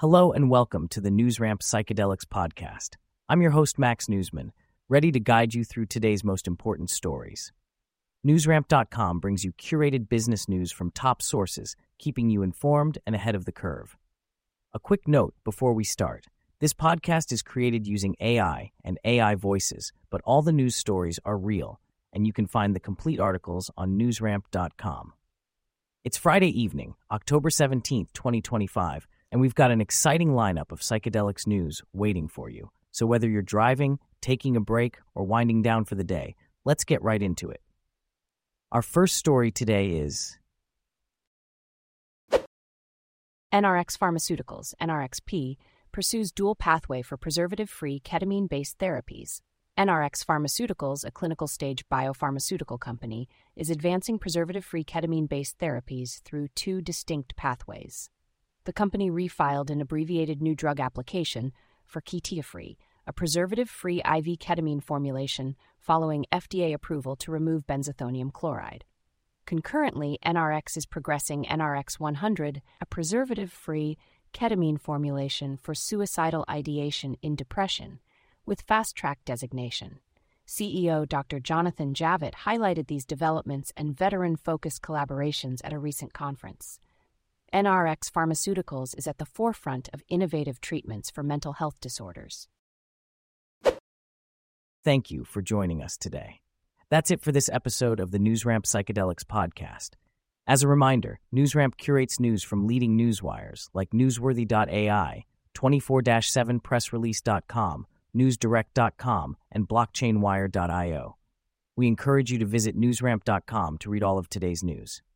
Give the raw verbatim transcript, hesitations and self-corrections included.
Hello and welcome to the NewsRamp Psychedelics podcast. I'm your host, Max Newsman, ready to guide you through today's most important stories. NewsRamp dot com brings you curated business news from top sources, keeping you informed and ahead of the curve. A quick note before we start. This podcast is created using A I and A I voices, but all the news stories are real, and you can find the complete articles on NewsRamp dot com. It's Friday evening, October seventeenth, twenty twenty-five, and we've got an exciting lineup of psychedelics news waiting for you. So whether you're driving, taking a break, or winding down for the day, let's get right into it. Our first story today is N R X Pharmaceuticals, N R X P, pursues dual pathway for preservative-free ketamine-based therapies. N R X Pharmaceuticals, a clinical-stage biopharmaceutical company, is advancing preservative-free ketamine-based therapies through two distinct pathways. The company refiled an abbreviated new drug application for Ketiafree, a preservative-free I V ketamine formulation following F D A approval to remove benzethonium chloride. Concurrently, N R X is progressing N R X one hundred, a preservative-free ketamine formulation for suicidal ideation in depression, with fast-track designation. C E O Doctor Jonathan Javitt highlighted these developments and veteran-focused collaborations at a recent conference. N R X Pharmaceuticals is at the forefront of innovative treatments for mental health disorders. Thank you for joining us today. That's it for this episode of the NewsRamp Psychedelics podcast. As a reminder, NewsRamp curates news from leading newswires like newsworthy dot A I, twenty-four seven press release dot com, newsdirect dot com, and blockchain wire dot io. We encourage you to visit newsramp dot com to read all of today's news.